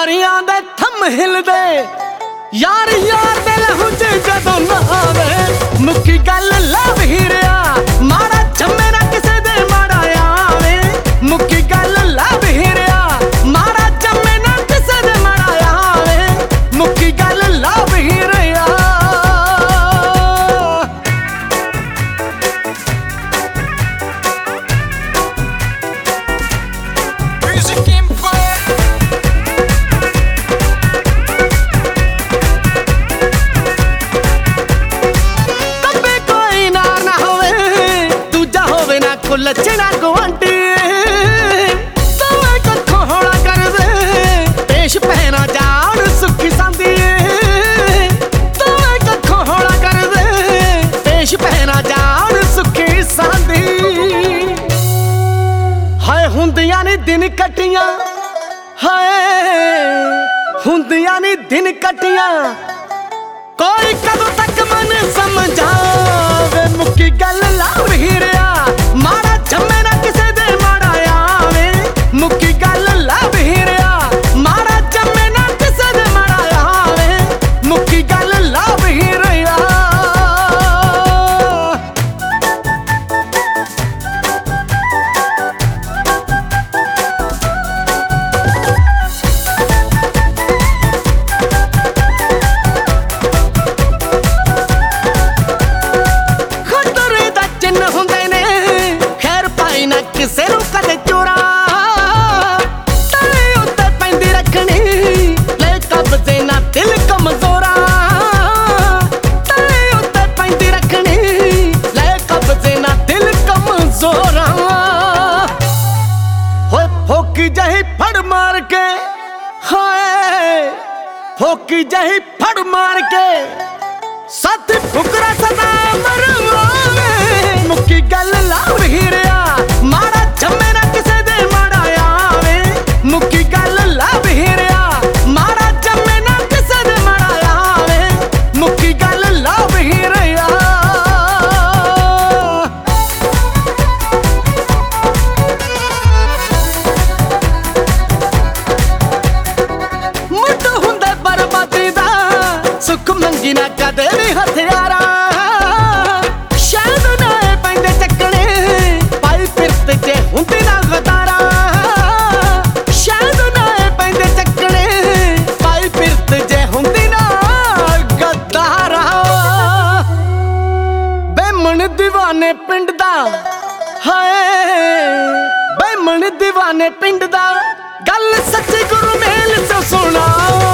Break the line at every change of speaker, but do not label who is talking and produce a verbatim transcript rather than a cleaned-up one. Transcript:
यारियां दे थम हिलदे यार यार दे लहू च जदों ना आवे मुक्की गल लव हीरिया माड़ा जम्मे ना किसे दे माड़ा आवे मुक्की गल लव हीरिया माड़ा जम्मे ना किसे दे माड़ा आवे मुक्की गल लव हीरिया। लच्छना गुआंटी तवे कखों हौला कर दे पेश पहना जान सुखी सांदी तवे कखों हौला कर दे पेश पहना जान सुखी सांदी। हाय हुंदियां नी दिन कटियां हाय हुंदियां नी दिन कटियां कोई कदों तक मन समझावे मुक्की गल लव हीरिया माड़ा जम्मे ना किसे दे माड़ा आवे मुक्की गल लव हीरिया माड़ा जम्मे ना किसे दे माड़ा आवे मुक्की गल लव हीरिया। किसे नूं कदे चोरा तले उत्ते पैंदी रखनी ले कब्जे ना दिल कमजोरा तले उत्ते पैंदी रखनी ले कब्जे ना दिल कमजोरा। होए फोकी जही फड़ मार के हाय फोकी जही फड़ मार के सत फुकरा सदा मरवावे मुक्की गल लव हीरिया माड़ा जम्मे ना किसे दे माड़ा आवे मुक्की गल लव हीरिया माड़ा जम्मे ना किसे दे माड़ा आवे मुक्की गल लव हीरिया। मुੱਢ हुंदा बर्बादी दा सुख मंगी ना कदे भी हथियारा जे हुंदी ना गदारा शायद ना पैंदे चक्कने पाई फिरत जे हुंदी ना गदारा। बेमन दीवाने पिंड दा हाय बेमन दीवाने पिंड दा गल सच्ची गुरु मेल तो सुना।